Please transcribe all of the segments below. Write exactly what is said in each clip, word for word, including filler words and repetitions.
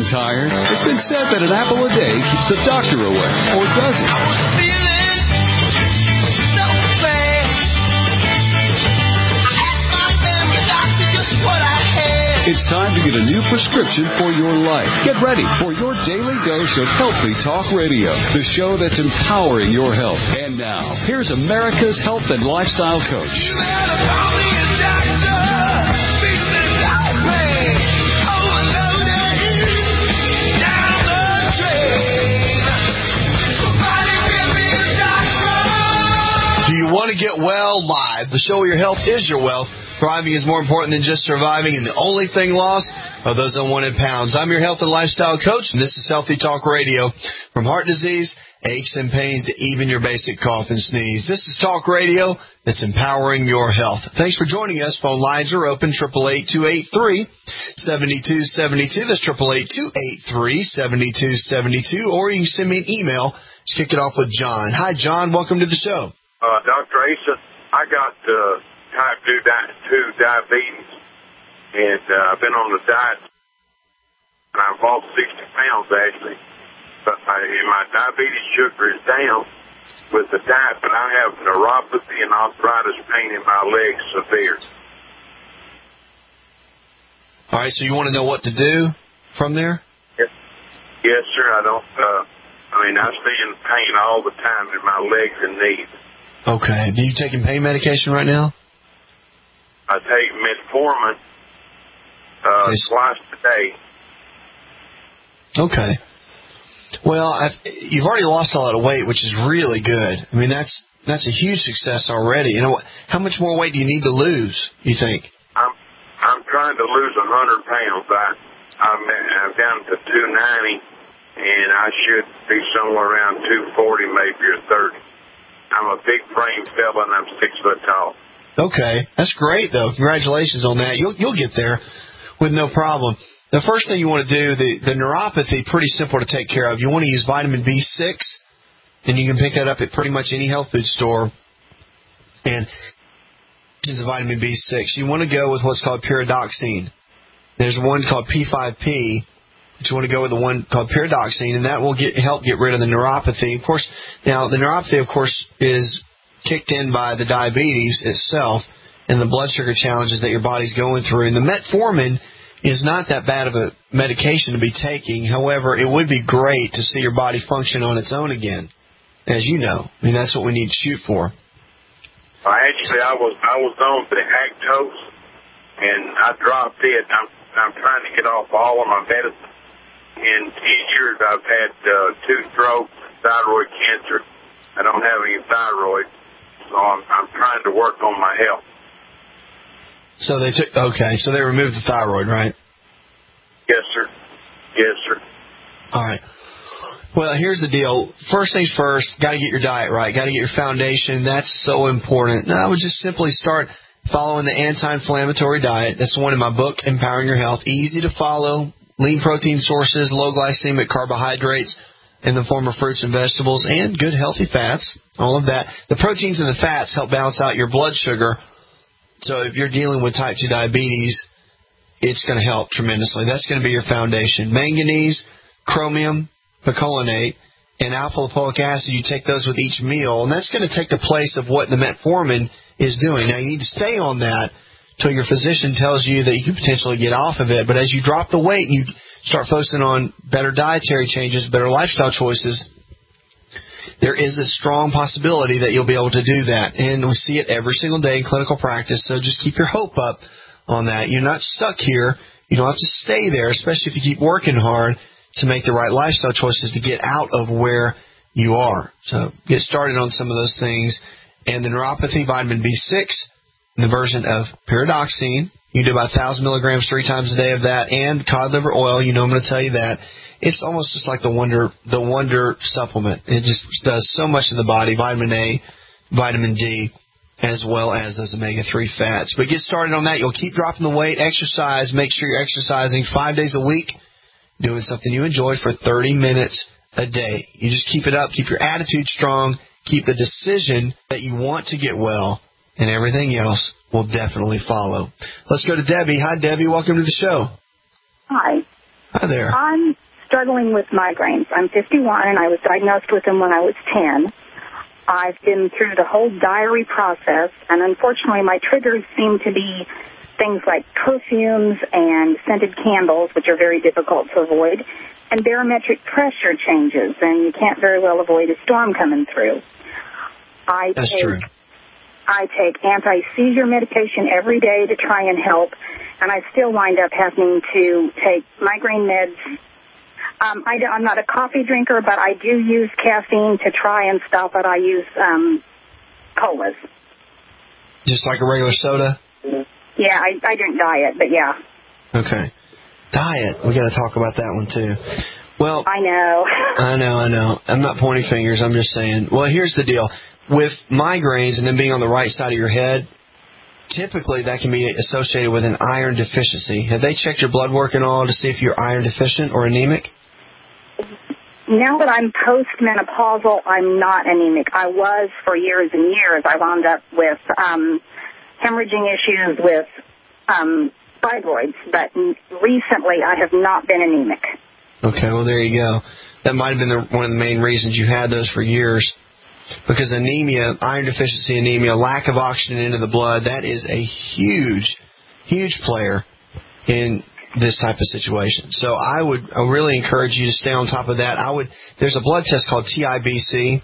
tired? It's been said that an apple a day keeps the doctor away. Or does it? I was feeling so bad. I asked my family doctor just what I had. It's time to get a new prescription for your life. Get ready for your daily dose of Healthy Talk Radio, the show that's empowering your health. And now, here's America's health and lifestyle coach. You better call me a doctor. Fix this life, man. Overloaded. Down the drain. Somebody give me a doctor. Do you want to get well live? The show where your health is your wealth. Thriving is more important than just surviving, and the only thing lost are those unwanted pounds. I'm your health and lifestyle coach, and this is Healthy Talk Radio. From heart disease, aches and pains, to even your basic cough and sneeze. This is Talk Radio that's empowering your health. Thanks for joining us. Phone lines are open, eight eight eight, two eight three, seven two seven two. That's eight eight eight, two eight three, seven two seven two. Or you can send me an email. Let's kick it off with John. Hi, John. Welcome to the show. Uh, Doctor Asa, I got uh, type two, di- two diabetes, and uh, I've been on the diet, and I've lost sixty pounds, actually. But my, my diabetes sugar is down with the diet, but I have neuropathy and arthritis pain in my legs severe. All right, so you want to know what to do from there? Yes, yes sir. I don't, uh, I mean, I stay in pain all the time in my legs and knees. Okay. Do you taking pain medication right now? I take metformin uh, Okay. twice a day. Okay. Well, I've, you've already lost a lot of weight, which is really good. I mean, that's that's a huge success already. You know, how much more weight do you need to lose, you think? I'm I'm trying to lose a hundred pounds. I I'm, I'm down to two ninety, and I should be somewhere around two forty, maybe or thirty. I'm a big frame fella, and I'm six foot tall. Okay. That's great, though. Congratulations on that. You'll you'll get there with no problem. The first thing you want to do, the, the neuropathy, pretty simple to take care of. You want to use vitamin B six, and you can pick that up at pretty much any health food store. And of vitamin B six, you want to go with what's called pyridoxine. There's one called P five P, but you want to go with the one called pyridoxine, and that will get help get rid of the neuropathy. Of course, now the neuropathy, of course, is kicked in by the diabetes itself and the blood sugar challenges that your body's going through. And the metformin is not that bad of a medication to be taking. However, it would be great to see your body function on its own again, as you know. I mean, that's what we need to shoot for. Well, actually, I was I was on the Actose, and I dropped it. I'm I'm trying to get off all of my medicine. In ten years, I've had uh, two strokes, thyroid cancer. I don't have any thyroid, so I'm, I'm trying to work on my health. So they took okay. So they removed the thyroid, right? Yes, sir. Yes, sir. All right. Well, here's the deal. First things first, got to get your diet right. Got to get your foundation. That's so important. Now, I would just simply start following the anti-inflammatory diet. That's the one in my book, Empowering Your Health. Easy to follow. Lean protein sources, low glycemic carbohydrates in the form of fruits and vegetables, and good healthy fats. All of that. The proteins and the fats help balance out your blood sugar. So if you're dealing with type two diabetes, it's going to help tremendously. That's going to be your foundation. Manganese, chromium, picolinate, and alpha-lipoic acid, you take those with each meal, and that's going to take the place of what the metformin is doing. Now, you need to stay on that till your physician tells you that you can potentially get off of it. But as you drop the weight and you start focusing on better dietary changes, better lifestyle choices, there is a strong possibility that you'll be able to do that. And we see it every single day in clinical practice, so just keep your hope up on that. You're not stuck here. You don't have to stay there, especially if you keep working hard to make the right lifestyle choices to get out of where you are. So get started on some of those things. And the neuropathy, vitamin B six, in the version of pyridoxine. You do about one thousand milligrams three times a day of that, and cod liver oil. You know I'm going to tell you that. It's almost just like the Wonder the Wonder supplement. It just does so much in the body, vitamin A, vitamin D, as well as those omega three fats. But get started on that. You'll keep dropping the weight. Exercise. Make sure you're exercising five days a week, doing something you enjoy for thirty minutes a day. You just keep it up. Keep your attitude strong. Keep the decision that you want to get well, and everything else will definitely follow. Let's go to Debbie. Hi, Debbie. Welcome to the show. Hi. Hi there. I'm struggling with migraines. I'm fifty-one, and I was diagnosed with them when I was ten. I've been through the whole diary process, and unfortunately my triggers seem to be things like perfumes and scented candles, which are very difficult to avoid, and barometric pressure changes, and you can't very well avoid a storm coming through. I That's take, true. I take anti-seizure medication every day to try and help, and I still wind up having to take migraine meds. Um, I, I'm not a coffee drinker, but I do use caffeine to try and stop it. I use um, colas. Just like a regular soda? Yeah, I, I drink diet, but yeah. Okay. Diet. We got to talk about that one, too. Well, I know. I know, I know. I'm not pointing fingers. I'm just saying. Well, here's the deal. With migraines and then being on the right side of your head, typically that can be associated with an iron deficiency. Have they checked your blood work and all to see if you're iron deficient or anemic? Now that I'm postmenopausal, I'm not anemic. I was for years and years. I wound up with um, hemorrhaging issues with um, fibroids, but recently I have not been anemic. Okay, well, there you go. That might have been the, one of the main reasons you had those for years. Because anemia, iron deficiency anemia, lack of oxygen into the blood, that is a huge, huge player in this type of situation. So I would I really encourage you to stay on top of that. I would. There's a blood test called T I B C,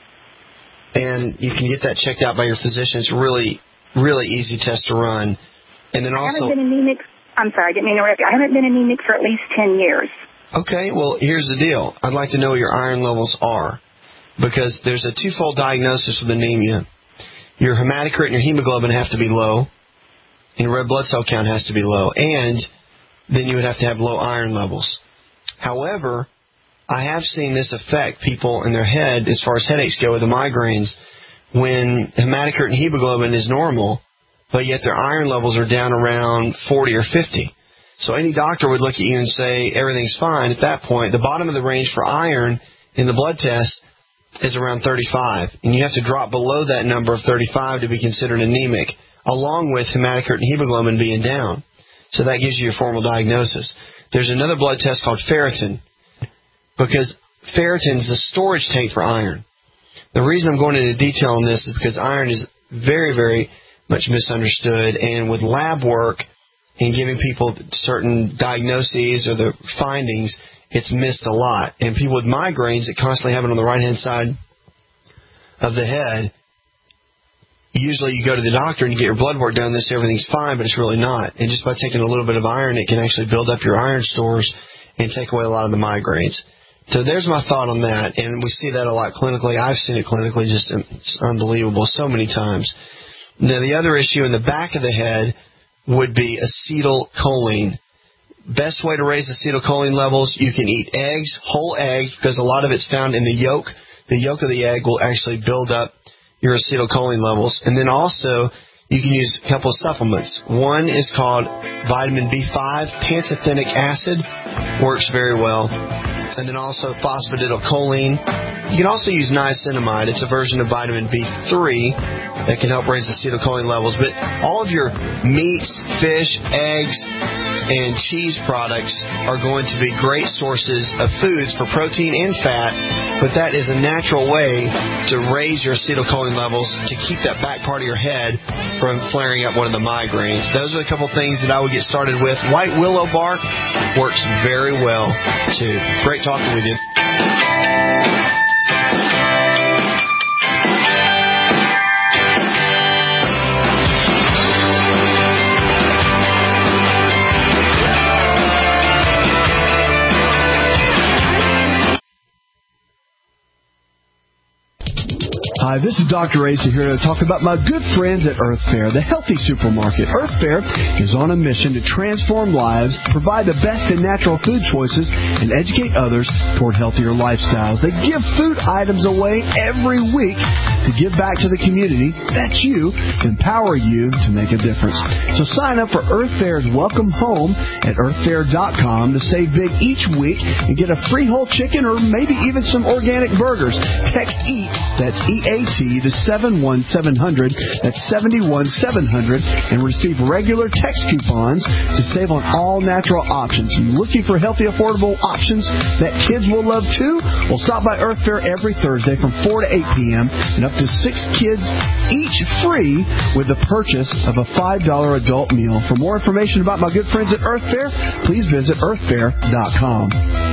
and you can get that checked out by your physician. It's a really, really easy test to run. And then also, I haven't been anemic. I'm sorry, I didn't mean to interrupt you. I haven't been anemic for at least ten years. Okay, well, here's the deal. I'd like to know what your iron levels are, because there's a twofold diagnosis with anemia. Your hematocrit and your hemoglobin have to be low, and your red blood cell count has to be low, and then you would have to have low iron levels. However, I have seen this affect people in their head as far as headaches go with the migraines when hematocrit and hemoglobin is normal, but yet their iron levels are down around forty or fifty. So any doctor would look at you and say everything's fine. At that point, the bottom of the range for iron in the blood test is around thirty-five, and you have to drop below that number of thirty-five to be considered anemic, along with hematocrit and hemoglobin being down. So that gives you your formal diagnosis. There's another blood test called ferritin, because ferritin is the storage tank for iron. The reason I'm going into detail on this is because iron is very, very much misunderstood, and with lab work and giving people certain diagnoses or the findings, it's missed a lot. And people with migraines that constantly have it on the right-hand side of the head, usually you go to the doctor and you get your blood work done, they say everything's fine, but it's really not. And just by taking a little bit of iron, it can actually build up your iron stores and take away a lot of the migraines. So there's my thought on that, and we see that a lot clinically. I've seen it clinically, just it's unbelievable, so many times. Now, the other issue in the back of the head would be acetylcholine. Best way to raise acetylcholine levels, you can eat eggs, whole eggs, because a lot of it's found in the yolk. The yolk of the egg will actually build up your acetylcholine levels. And then also, you can use a couple of supplements. One is called vitamin B five. Pantothenic acid works very well. And then also phosphatidylcholine. You can also use niacinamide. It's a version of vitamin B three that can help raise acetylcholine levels. But all of your meats, fish, eggs, and cheese products are going to be great sources of foods for protein and fat, but that is a natural way to raise your acetylcholine levels to keep that back part of your head from flaring up one of the migraines. Those are a couple things that I would get started with. White willow bark works very well, too. Great talking with you. Hi, this is Doctor Asa here to talk about my good friends at Earth Fare, the healthy supermarket. Earth Fare is on a mission to transform lives, provide the best in natural food choices, and educate others toward healthier lifestyles. They give food items away every week to give back to the community, that you empower you to make a difference. So sign up for Earth Fair's Welcome Home at earth fair dot com to save big each week and get a free whole chicken or maybe even some organic burgers. Text EAT, that's E A T, to seven one seven zero zero, that's seven one seven zero zero, and receive regular text coupons to save on all natural options. You looking for healthy, affordable options that kids will love too? Well, stop by Earth Fair every Thursday from four to eight p.m. and up to six kids each free with the purchase of a five dollar adult meal. For more information about my good friends at Earth Fair, please visit earth fair dot com.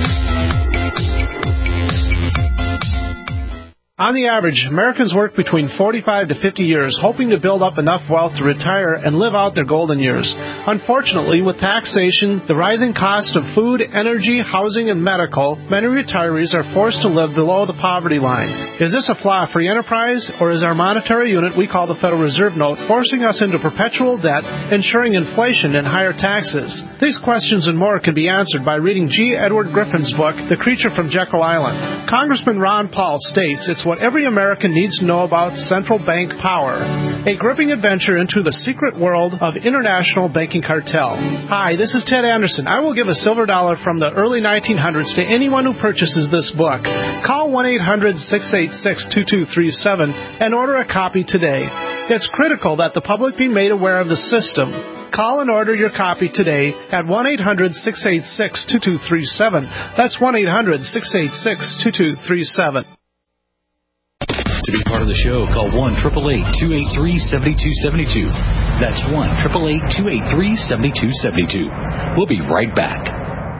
On the average, Americans work between forty-five to fifty years, hoping to build up enough wealth to retire and live out their golden years. Unfortunately, with taxation, the rising cost of food, energy, housing, and medical, many retirees are forced to live below the poverty line. Is this a flaw free enterprise, or is our monetary unit we call the Federal Reserve Note forcing us into perpetual debt, ensuring inflation and higher taxes? These questions and more can be answered by reading G. Edward Griffin's book, The Creature from Jekyll Island. Congressman Ron Paul states it's what every American needs to know about central bank power. A gripping adventure into the secret world of international banking cartel. Hi, this is Ted Anderson. I will give a silver dollar from the early nineteen hundreds to anyone who purchases this book. Call one eight hundred six eight six two two three seven and order a copy today. It's critical that the public be made aware of the system. Call and order your copy today at one eight hundred six eight six two two three seven. That's one eight hundred six eight six two two three seven. To be part of the show, call one eight eight eight, two eight three, seven two seven two. That's one eight eight eight, two eight three, seven two seven two. We'll be right back.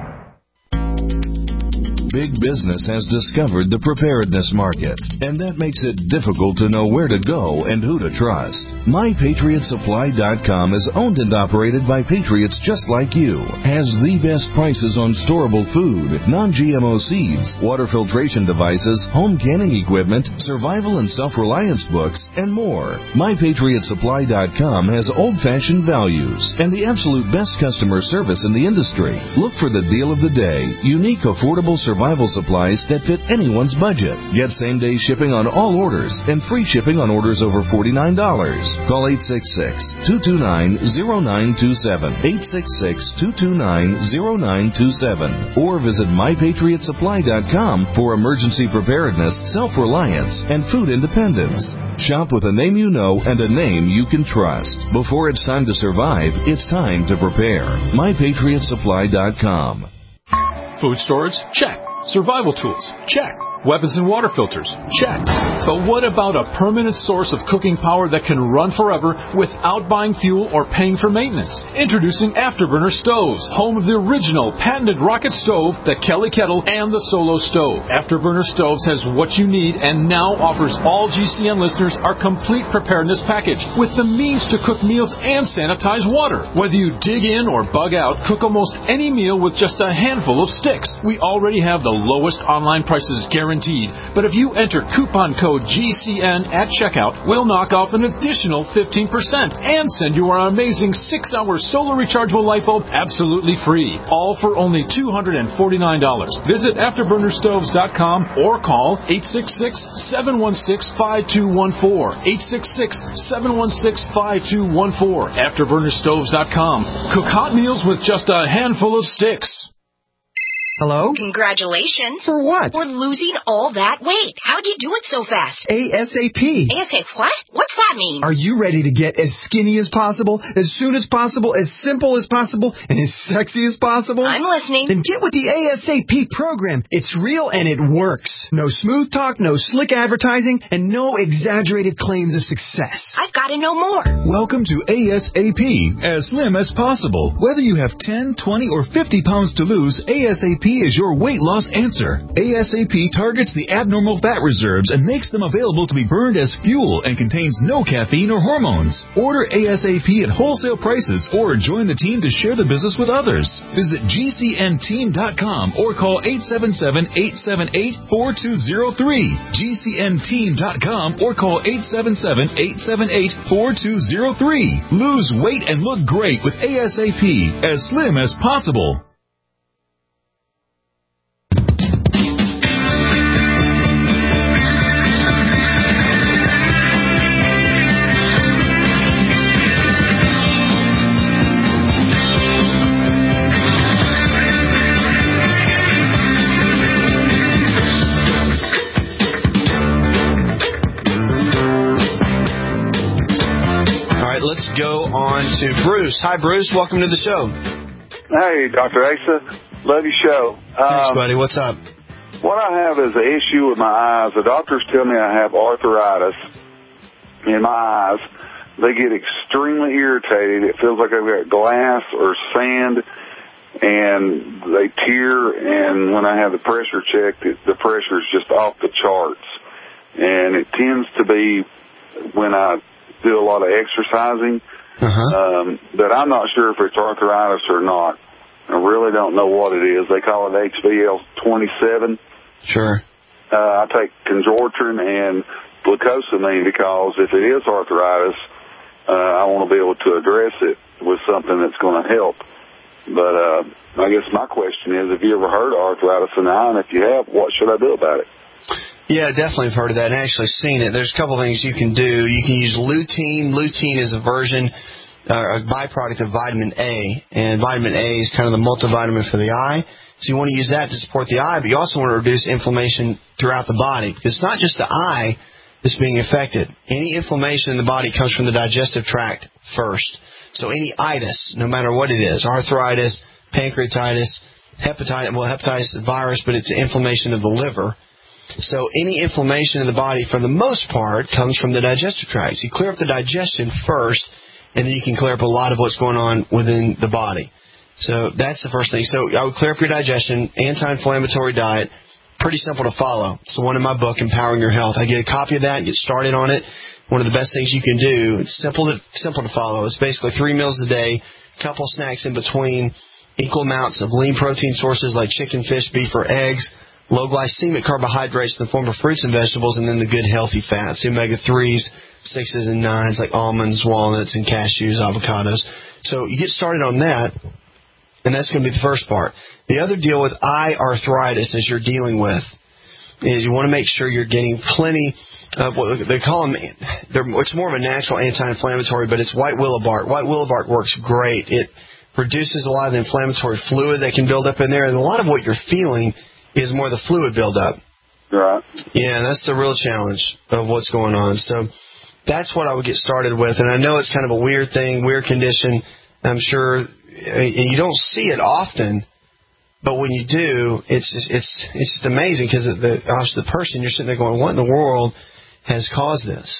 Big business has discovered the preparedness market, and that makes it difficult to know where to go and who to trust. my patriot supply dot com is owned and operated by patriots just like you, has the best prices on storable food, non-G M O seeds, water filtration devices, home canning equipment, survival and self-reliance books, and more. my patriot supply dot com has old-fashioned values and the absolute best customer service in the industry. Look for the deal of the day, unique, affordable survival Survival supplies that fit anyone's budget. Get same-day shipping on all orders and free shipping on orders over forty-nine dollars. Call eight six six, two two nine, zero nine two seven, eight six six, two two nine, zero nine two seven, or visit my patriot supply dot com for emergency preparedness, self-reliance, and food independence. Shop with a name you know and a name you can trust. Before it's time to survive, it's time to prepare. my patriot supply dot com. Food storage? Check. Survival tools? Check. Weapons and water filters? Check. But what about a permanent source of cooking power that can run forever without buying fuel or paying for maintenance? Introducing Afterburner Stoves, home of the original patented rocket stove, the Kelly Kettle, and the Solo Stove. Afterburner Stoves has what you need and now offers all G C N listeners our complete preparedness package with the means to cook meals and sanitize water. Whether you dig in or bug out, cook almost any meal with just a handful of sticks. We already have the lowest online prices guaranteed. But if you enter coupon code G C N at checkout, we'll knock off an additional fifteen percent and send you our amazing six hour solar rechargeable light bulb absolutely free. All for only two hundred forty-nine dollars. Visit afterburner stoves dot com or call eight six six, seven one six, five two one four. eight six six, seven one six, five two one four. afterburner stoves dot com. Cook hot meals with just a handful of sticks. Hello? Congratulations. For what? For losing all that weight. How'd you do it so fast? ASAP. ASAP what? What's that mean? Are you ready to get as skinny as possible, as soon as possible, as simple as possible, and as sexy as possible? I'm listening. Then get with the ASAP program. It's real and it works. No smooth talk, no slick advertising, and no exaggerated claims of success. I've got to know more. Welcome to ASAP, as slim as possible. Whether you have ten, twenty, or fifty pounds to lose, ASAP is your weight loss answer. ASAP targets the abnormal fat reserves and makes them available to be burned as fuel and contains no caffeine or hormones. Order ASAP at wholesale prices or join the team to share the business with others. Visit G C N team dot com or call eight seven seven, eight seven eight, four two zero three. G C N team dot com or call eight seven seven, eight seven eight, four two zero three. Lose weight and look great with ASAP, as slim as possible. go on to Bruce. Hi, Bruce. Welcome to the show. Hey, Doctor Asa. Love your show. Thanks, um, buddy. What's up? What I have is an issue with my eyes. The doctors tell me I have arthritis in my eyes. They get extremely irritated. It feels like I've got glass or sand, and they tear, and when I have the pressure checked, it, the pressure is just off the charts. And it tends to be when I do a lot of exercising, uh-huh. um, but I'm not sure if it's arthritis or not. I really don't know what it is. They call it H V L twenty-seven. Sure. Uh, I take Conjortrin and glucosamine because if it is arthritis, uh, I want to be able to address it with something that's going to help. But uh, I guess my question is, have you ever heard of arthritis in the eye? And if you have, what should I do about it? Yeah, definitely have heard of that and actually seen it. There's a couple of things you can do. You can use lutein. Lutein is a version, uh, a byproduct of vitamin A, and vitamin A is kind of the multivitamin for the eye. So you want to use that to support the eye, but you also want to reduce inflammation throughout the body, because it's not just the eye that's being affected. Any inflammation in the body comes from the digestive tract first. So any itis, no matter what it is, arthritis, pancreatitis, hepatitis, well, hepatitis is a virus, but it's inflammation of the liver. So any inflammation in the body, for the most part, comes from the digestive tract. So you clear up the digestion first, and then you can clear up a lot of what's going on within the body. So that's the first thing. So I would clear up your digestion, anti-inflammatory diet, pretty simple to follow. It's the one in my book, Empowering Your Health. I get a copy of that and get started on it. One of the best things you can do, it's simple to, simple to follow. It's basically three meals a day, a couple snacks in between, equal amounts of lean protein sources like chicken, fish, beef, or eggs, low glycemic carbohydrates in the form of fruits and vegetables, and then the good healthy fats, the omega threes, sixes, and nines like almonds, walnuts, and cashews, avocados. So you get started on that, and that's going to be the first part. The other deal with eye arthritis, as you're dealing with, is you want to make sure you're getting plenty of what they call them. It's more of a natural anti-inflammatory, but it's white willow bark. White willow bark works great. It reduces a lot of the inflammatory fluid that can build up in there, and a lot of what you're feeling is more the fluid buildup. Right. Yeah, that's the real challenge of what's going on. So that's what I would get started with. And I know it's kind of a weird thing, weird condition. I'm sure, and you don't see it often, but when you do, it's just, it's it's just amazing, because the obviously the person, you're sitting there going, what in the world has caused this?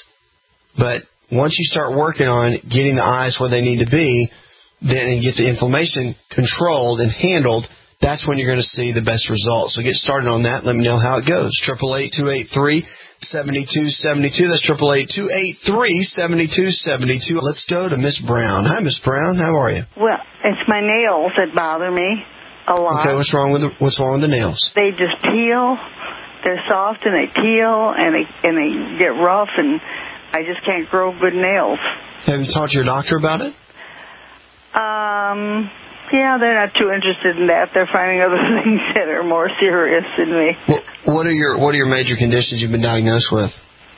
But once you start working on getting the eyes where they need to be, then and get the inflammation controlled and handled, that's when you're going to see the best results. So get started on that. Let me know how it goes. eight eight eight, two eight three, seven two seven two. That's eight eight eight, two eight three, seven two seven two. Let's go to Miss Brown. Hi, Miss Brown. How are you? Well, it's my nails that bother me a lot. Okay, what's wrong with the, what's wrong with the nails? They just peel. They're soft and they peel and they and they get rough, and I just can't grow good nails. Have you talked to your doctor about it? Um... Yeah, they're not too interested in that. They're finding other things that are more serious than me. Well, what are your What are your major conditions you've been diagnosed with?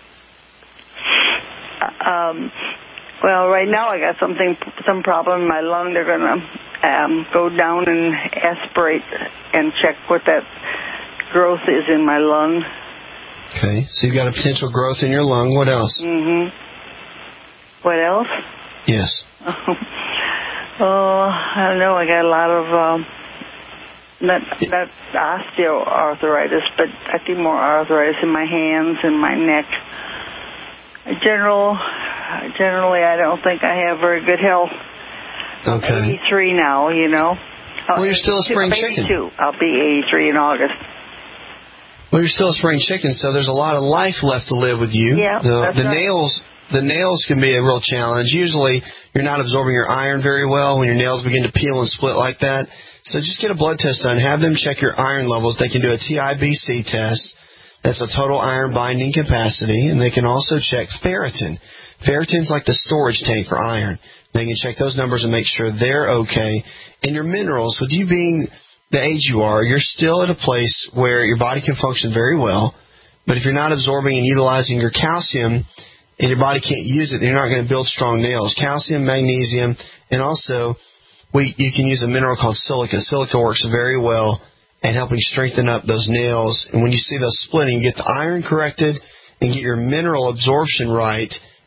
Um, well, right now I got something, some problem in my lung. They're going to um, go down and aspirate and check what that growth is in my lung. Okay, so you've got a potential growth in your lung. What else? Mm-hmm. What else? Yes. Oh, I don't know. I got a lot of um, not not osteoarthritis, but I think more arthritis in my hands and my neck. General, generally, I don't think I have very good health. Okay. I'm eighty-three now, you know. Well, you're still a spring chicken. I'll be eighty-three in August. Well, you're still a spring chicken, so there's a lot of life left to live with you. Yeah, the, that's the right. nails. The nails can be a real challenge. Usually, you're not absorbing your iron very well when your nails begin to peel and split like that. So just get a blood test done. Have them check your iron levels. They can do a T I B C test. That's a total iron binding capacity. And they can also check ferritin. Ferritin's like the storage tank for iron. They can check those numbers and make sure they're okay. And your minerals, with you being the age you are, you're still at a place where your body can function very well. But if you're not absorbing and utilizing your calcium, and your body can't use it, you're not going to build strong nails. Calcium, magnesium, and also we you can use a mineral called silica. Silica works very well at helping strengthen up those nails. And when you see those splitting, get the iron corrected and get your mineral absorption right,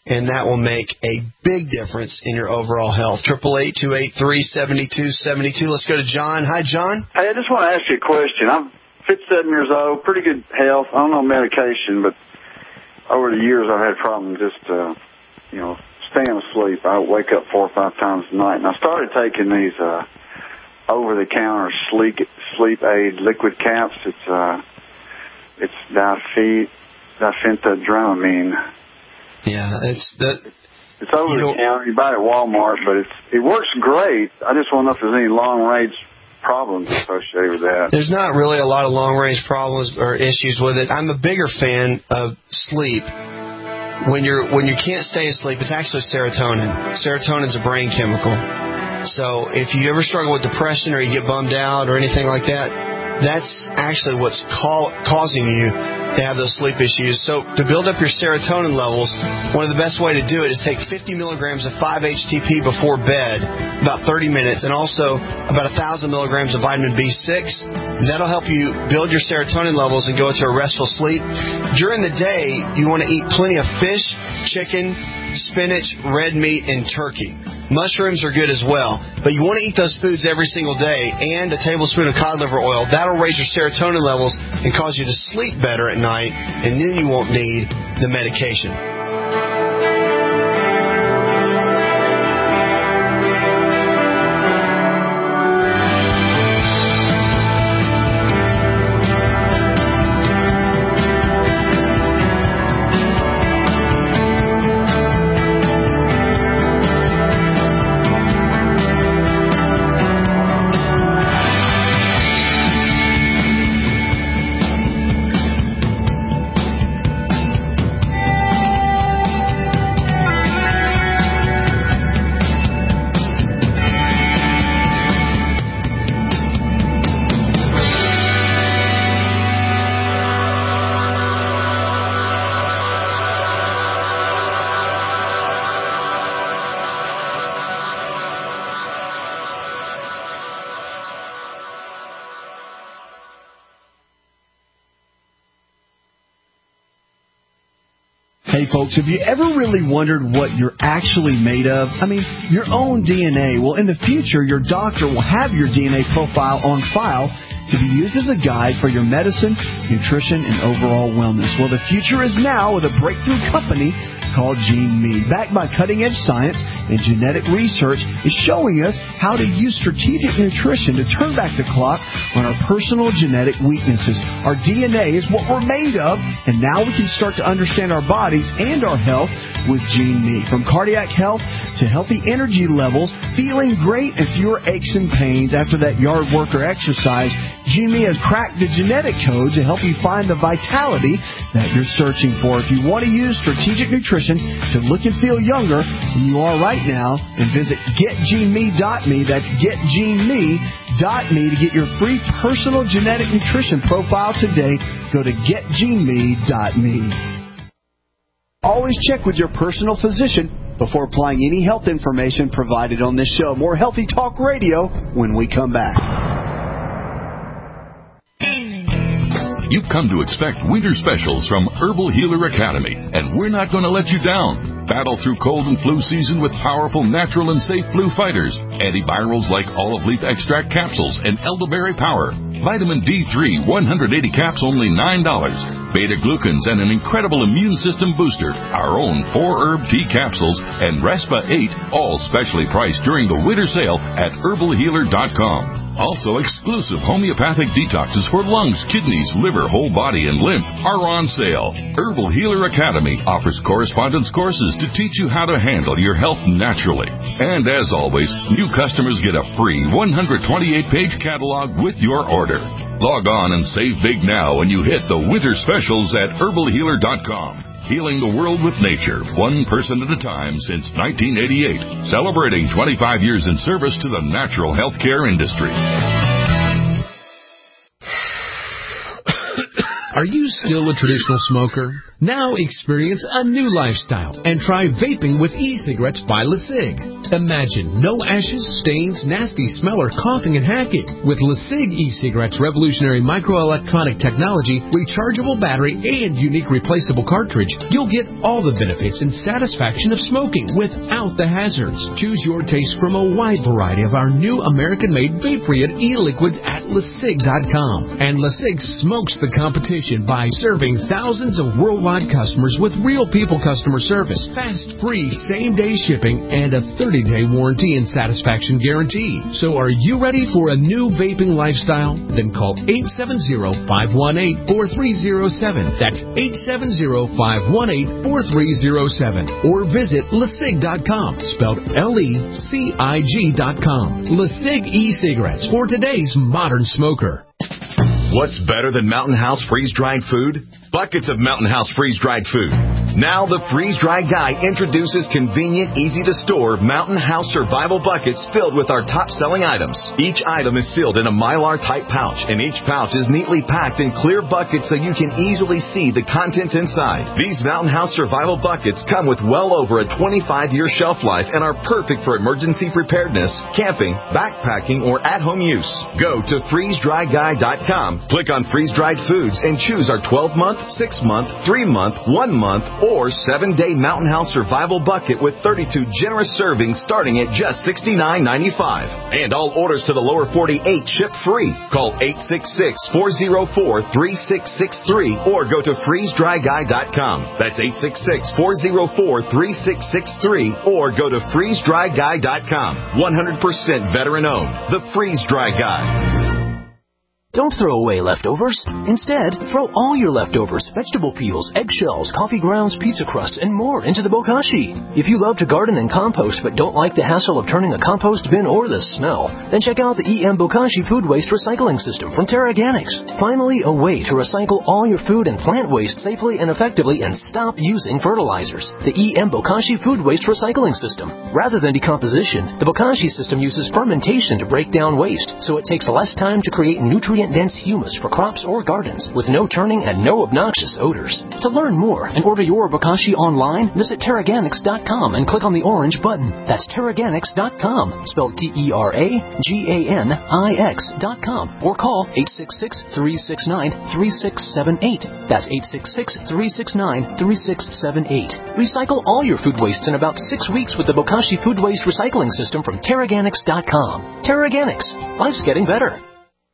and that will make a big difference in your overall health. Triple eight two eight three seven two seven two. Let's go to John. Hi, John. Hey, I just want to ask you a question. I'm fifty-seven years old, pretty good health. I don't know medication, but over the years I've had problems just, uh, you know, staying asleep. I wake up four or five times a night, and I started taking these uh, over-the-counter sleep sleep aid liquid caps. It's uh, it's diphe- diphenhydramine. Yeah, it's that. It's over the counter. You buy it at Walmart, but it's it works great. I just want to know if there's any long range problems associated with that. There's not really a lot of long range problems or issues with it. I'm a bigger fan of sleep. When you're when you can't stay asleep, it's actually serotonin. Serotonin's a brain chemical. So if you ever struggle with depression or you get bummed out or anything like that, that's actually what's call, causing you to have those sleep issues. So to build up your serotonin levels, one of the best way to do it is take fifty milligrams of five H T P before bed, about thirty minutes, and also about one thousand milligrams of vitamin B six. That'll help you build your serotonin levels and go into a restful sleep. During the day, you want to eat plenty of fish, chicken, spinach, red meat, and turkey. Mushrooms are good as well, but you want to eat those foods every single day, and a tablespoon of cod liver oil. That'll raise your serotonin levels and cause you to sleep better at night, and then you won't need the medication. Hey, folks, have you ever really wondered what you're actually made of? I mean, your own D N A. Well, in the future, your doctor will have your D N A profile on file to be used as a guide for your medicine, nutrition, and overall wellness. Well, the future is now with a breakthrough company called GeneMe. Backed by cutting-edge science and genetic research, is showing us how to use strategic nutrition to turn back the clock on our personal genetic weaknesses. Our D N A is what we're made of, and now we can start to understand our bodies and our health with GeneMe. From cardiac health to healthy energy levels, feeling great, and fewer aches and pains after that yard work or exercise, GeneMe has cracked the genetic code to help you find the vitality that you're searching for. If you want to use strategic nutrition to look and feel younger than you are right now, and visit get gene me dot me. That's get gene me dot me to get your free personal genetic nutrition profile today. Go to get gene me dot me. Always check with your personal physician before applying any health information provided on this show. More Healthy Talk Radio when we come back. You've come to expect winter specials from Herbal Healer Academy, and we're not going to let you down. Battle through cold and flu season with powerful, natural, and safe flu fighters. Antivirals like olive leaf extract capsules and elderberry power. Vitamin D three, one hundred eighty caps, only nine dollars. Beta-glucans and an incredible immune system booster. Our own four-herb tea capsules and Respa eight, all specially priced during the winter sale at herbal healer dot com. Also, exclusive homeopathic detoxes for lungs, kidneys, liver, whole body, and lymph are on sale. Herbal Healer Academy offers correspondence courses to teach you how to handle your health naturally. And as always, new customers get a free one hundred twenty-eight page catalog with your order. Log on and save big now when you hit the winter specials at herbal healer dot com. Healing the world with nature, one person at a time since nineteen eighty-eight. Celebrating twenty-five years in service to the natural healthcare industry. Are you still a traditional smoker? Now experience a new lifestyle and try vaping with e-cigarettes by LeSig. Imagine no ashes, stains, nasty smell, or coughing and hacking. With LeSig e-cigarettes' revolutionary microelectronic technology, rechargeable battery, and unique replaceable cartridge, you'll get all the benefits and satisfaction of smoking without the hazards. Choose your taste from a wide variety of our new American-made Vaporeon e-liquids at LeSig dot com. And LeSig smokes the competition by serving thousands of worldwide customers with real people customer service, fast, free, same-day shipping, and a thirty-day warranty and satisfaction guarantee. So are you ready for a new vaping lifestyle? Then call eight seven zero, five one eight, four three zero seven. That's eight seven zero, five one eight, four three zero seven. Or visit LeSig dot com, spelled L E C I G dot com. LeSig e-cigarettes for today's modern smoker. What's better than Mountain House freeze-dried food? Buckets of Mountain House freeze-dried food. Now the freeze-dried guy introduces convenient, easy-to-store Mountain House survival buckets filled with our top-selling items. Each item is sealed in a Mylar-type pouch, and each pouch is neatly packed in clear buckets so you can easily see the contents inside. These Mountain House survival buckets come with well over a twenty-five year shelf life and are perfect for emergency preparedness, camping, backpacking, or at-home use. Go to freeze dry guy dot com, click on freeze-dried foods, and choose our twelve month, six month, three month, one month, or seven day Mountain House Survival Bucket with thirty-two generous servings starting at just sixty-nine ninety-five. And all orders to the lower forty-eight ship free. Call eight six six, four zero four, three six six three or go to freeze dry guy dot com. That's eight six six, four zero four, three six six three or go to freeze dry guy dot com. one hundred percent veteran owned. The Freeze Dry Guy. Don't throw away leftovers. Instead, throw all your leftovers, vegetable peels, eggshells, coffee grounds, pizza crusts, and more into the bokashi. If you love to garden and compost but don't like the hassle of turning a compost bin or the smell, then check out the E M Bokashi Food Waste Recycling System from Terraganics. Finally, a way to recycle all your food and plant waste safely and effectively and stop using fertilizers. The E M Bokashi Food Waste Recycling System. Rather than decomposition, the Bokashi system uses fermentation to break down waste, so it takes less time to create nutrient dense humus for crops or gardens with no turning and no obnoxious odors. To learn more and order your bokashi online, visit Terraganics dot com and click on the orange button. That's Terraganics dot com, spelled T E R A G A N I X dot com, or call eight six six, three six nine, three six seven eight. That's eight six six, three six nine, three six seven eight. Recycle all your food wastes in about six weeks with the Bokashi Food Waste Recycling System from Terraganics dot com. Terraganics. Life's getting better.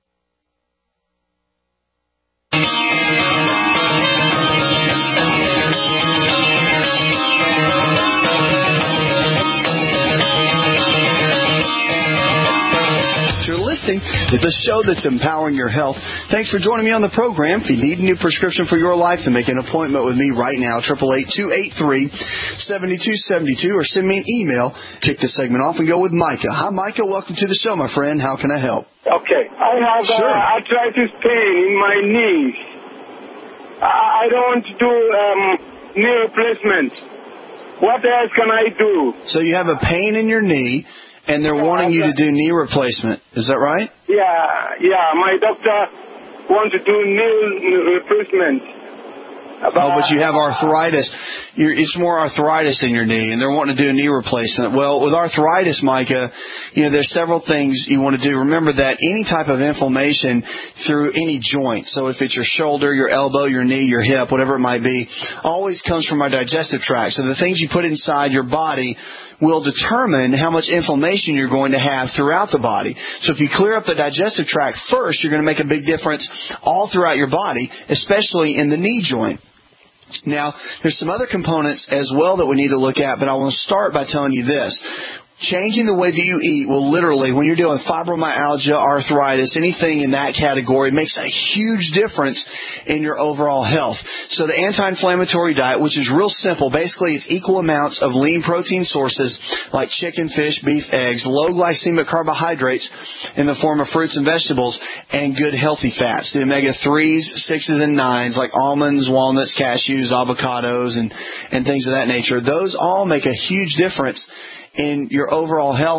It's the show that's empowering your health. Thanks for joining me on the program. If you need a new prescription for your life, then make an appointment with me right now, eight eight eight, two eight three, seven two seven two, or send me an email. Kick this segment off and go with Micah. Hi, Micah. Welcome to the show, my friend. How can I help? Okay. I have sure. uh, arthritis pain in my knees. I don't want to do um, knee replacement. What else can I do? So you have a pain in your knee, and they're wanting you to do knee replacement. Is that right? Yeah, yeah. My doctor wants to do knee replacement. Oh, but you have arthritis. You're, it's more arthritis in your knee, and they're wanting to do a knee replacement. Well, with arthritis, Micah, you know, there's several things you want to do. Remember that any type of inflammation through any joint, so if it's your shoulder, your elbow, your knee, your hip, whatever it might be, always comes from our digestive tract. So the things you put inside your body will determine how much inflammation you're going to have throughout the body. So if you clear up the digestive tract first, you're going to make a big difference all throughout your body, especially in the knee joint. Now, there's some other components as well that we need to look at, but I want to start by telling you this. Changing the way that you eat will literally, when you're doing fibromyalgia, arthritis, anything in that category, makes a huge difference in your overall health. So the anti-inflammatory diet, which is real simple, basically it's equal amounts of lean protein sources like chicken, fish, beef, eggs, low glycemic carbohydrates in the form of fruits and vegetables, and good healthy fats, the omega threes, sixes, and nines like almonds, walnuts, cashews, avocados, and, and things of that nature. Those all make a huge difference in your overall health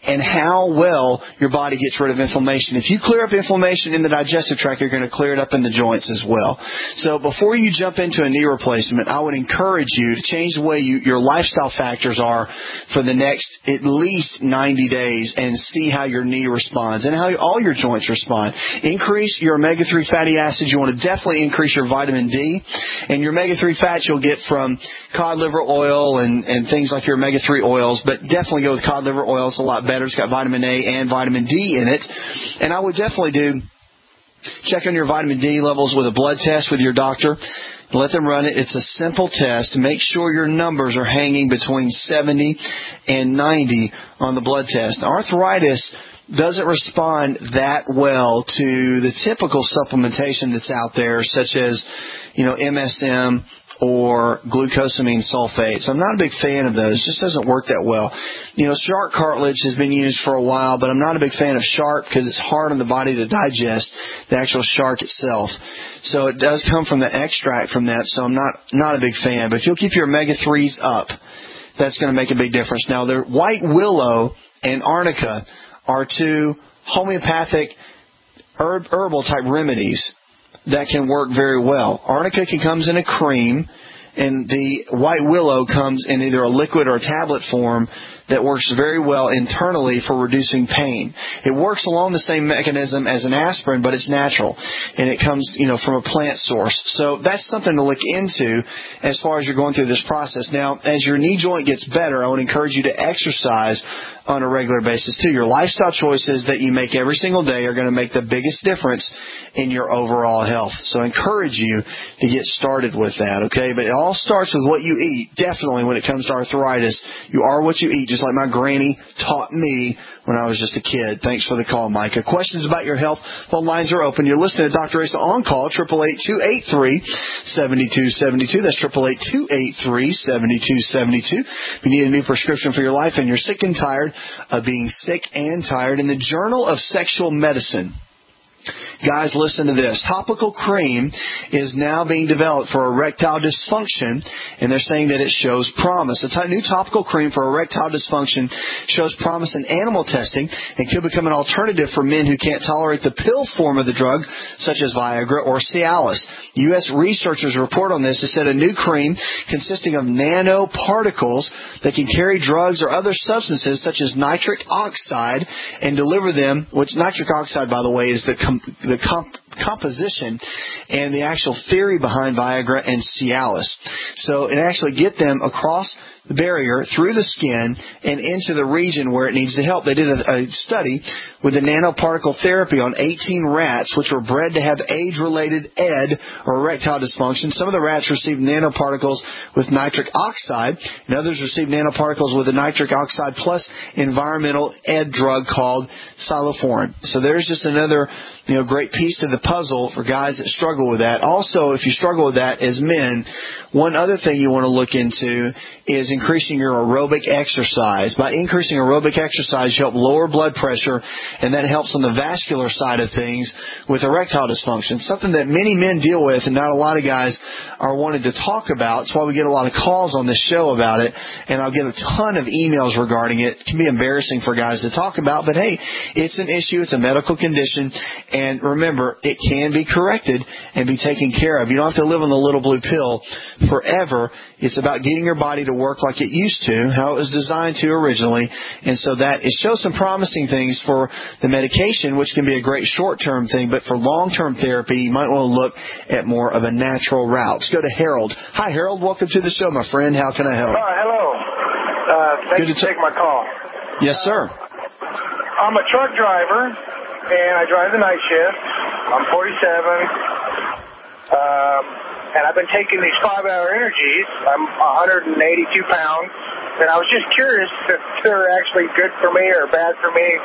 and how well your body gets rid of inflammation. If you clear up inflammation in the digestive tract, you're going to clear it up in the joints as well. So before you jump into a knee replacement, I would encourage you to change the way you, your lifestyle factors are for the next at least ninety days and see how your knee responds and how all your joints respond. Increase your omega three fatty acids. You want to definitely increase your vitamin D. And your omega three fats you'll get from cod liver oil and, and things like your omega three oils, but definitely go with cod liver oil. It's a lot better. It's got vitamin A and vitamin D in it. And I would definitely do check on your vitamin D levels with a blood test with your doctor. Let them run it. It's a simple test to make sure your numbers are hanging between seventy and ninety on the blood test. Arthritis doesn't respond that well to the typical supplementation that's out there, such as, you know, M S M or glucosamine sulfate. So I'm not a big fan of those. It just doesn't work that well. You know, shark cartilage has been used for a while, but I'm not a big fan of shark because it's hard on the body to digest, the actual shark itself. So it does come from the extract from that, so I'm not, not a big fan. But if you'll keep your omega threes up, that's going to make a big difference. Now, the white willow and arnica are two homeopathic herb, herbal type remedies that can work very well. Arnica can comes in a cream, and the white willow comes in either a liquid or a tablet form that works very well internally for reducing pain. It works along the same mechanism as an aspirin, but it's natural, and it comes, you know, from a plant source. So that's something to look into as far as you're going through this process. Now, as your knee joint gets better, I would encourage you to exercise on a regular basis too. Your lifestyle choices that you make every single day are going to make the biggest difference in your overall health. So I encourage you to get started with that, okay? But it all starts with what you eat. Definitely when it comes to arthritis, you are what you eat, just like my granny taught me when I was just a kid. Thanks for the call, Micah. Questions about your health, phone lines are open. You're listening to Doctor Asa on call, eight eight eight, two eight three, seven two seven two. That's eight eight eight, two eight three, seven two seven two. If you need a new prescription for your life and you're sick and tired of being sick and tired, in the Journal of Sexual Medicine, guys, listen to this. Topical cream is now being developed for erectile dysfunction, and they're saying that it shows promise. A t- new topical cream for erectile dysfunction shows promise in animal testing and could become an alternative for men who can't tolerate the pill form of the drug, such as Viagra or Cialis. U S researchers report on this. They said a new cream consisting of nanoparticles that can carry drugs or other substances such as nitric oxide and deliver them, which nitric oxide, by the way, is the com- the comp- composition and the actual theory behind Viagra and Cialis. So it actually get them across the barrier through the skin and into the region where it needs to help. They did a, a study with the nanoparticle therapy on eighteen rats, which were bred to have age-related E D or erectile dysfunction. Some of the rats received nanoparticles with nitric oxide, and others received nanoparticles with a nitric oxide plus environmental E D drug called siloforin. So there's just another, you know, great piece to the puzzle for guys that struggle with that. Also, if you struggle with that as men, one other thing you want to look into is increasing your aerobic exercise. By increasing aerobic exercise, you help lower blood pressure, and that helps on the vascular side of things with erectile dysfunction, something that many men deal with and not a lot of guys are wanting to talk about. That's why we get a lot of calls on this show about it, and I'll get a ton of emails regarding it. It can be embarrassing for guys to talk about, but hey, it's an issue. It's a medical condition, and remember, it can be corrected and be taken care of. You don't have to live on the little blue pill forever. It's about getting your body to work like it used to, how it was designed to originally, and so that it shows some promising things for the medication, which can be a great short-term thing, but for long-term therapy, you might want to look at more of a natural route. Let's go to Harold. Hi, Harold. Welcome to the show, my friend. How can I help? Hi, hello. Uh, thanks Good to for taking my call. Yes, sir. I'm a truck driver, and I drive the night shift. I'm forty-seven. Um, and I've been taking these five-hour energies. I'm one hundred eighty-two pounds, and I was just curious if they're actually good for me or bad for me.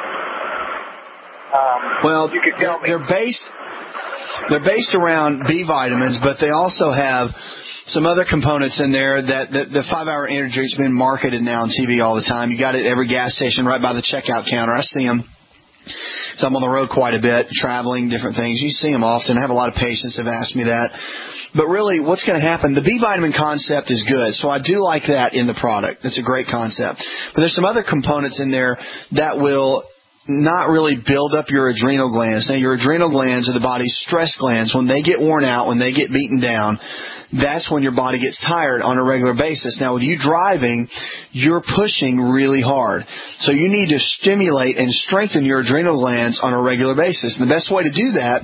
Um, well, you could tell they're, me. they're based they're based around B vitamins, but they also have some other components in there that the, the five-hour energy has been marketed now on T V all the time. You got it at every gas station right by the checkout counter. I see them. So I'm on the road quite a bit, traveling, different things. You see them often. I have a lot of patients that have asked me that. But really, what's going to happen, the B vitamin concept is good. So I do like that in the product. It's a great concept. But there's some other components in there that will not really build up your adrenal glands. Now, your adrenal glands are the body's stress glands. When they get worn out, when they get beaten down, that's when your body gets tired on a regular basis. Now, with you driving, you're pushing really hard. So you need to stimulate and strengthen your adrenal glands on a regular basis. And the best way to do that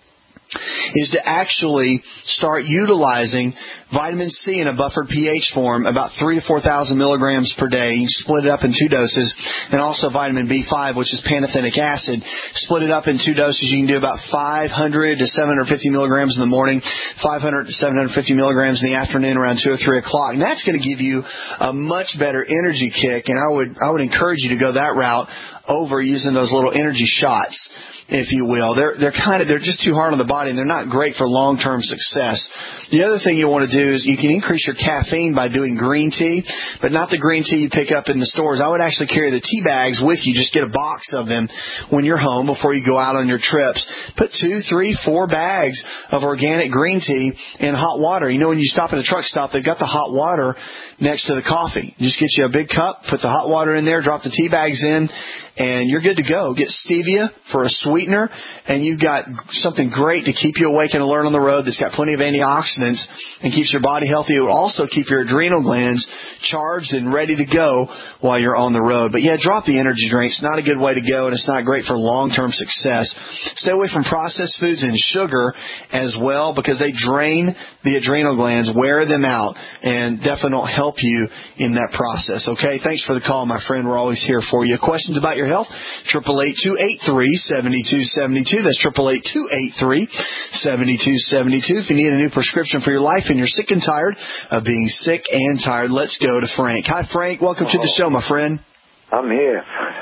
is to actually start utilizing vitamin C in a buffered pH form, about three to four thousand milligrams per day. You split it up in two doses, and also vitamin B five, which is pantothenic acid. Split it up in two doses. You can do about five hundred to seven hundred fifty milligrams in the morning, five hundred to seven hundred fifty milligrams in the afternoon, around two or three o'clock. And that's going to give you a much better energy kick. And I would I would encourage you to go that route over using those little energy shots, if you will. They're they're kind of they're just too hard on the body, and they're not great for long-term success. The other thing you want to do is you can increase your caffeine by doing green tea, but not the green tea you pick up in the stores. I would actually carry the tea bags with you. Just get a box of them when you're home before you go out on your trips. Put two, three, four bags of organic green tea in hot water. You know, when you stop at a truck stop, they've got the hot water next to the coffee. You just get you a big cup, put the hot water in there, drop the tea bags in, and you're good to go. Get stevia for a sweetener, and you've got something great to keep you awake and alert on the road that's got plenty of antioxidants and keeps your body healthy. It will also keep your adrenal glands charged and ready to go while you're on the road. But yeah, drop the energy drinks. Not a good way to go, and it's not great for long-term success. Stay away from processed foods and sugar as well, because they drain the adrenal glands, wear them out, and definitely don't help you in that process. Okay, thanks for the call, my friend. We're always here for you. Questions about your health? eight eight eight, two eight three, seven two seven two. That's eight eight eight, two eight three, seven two seven two. If you need a new prescription for your life and you're sick and tired of being sick and tired, let's go to Frank. Hi, Frank. Welcome to the show, my friend. I'm here.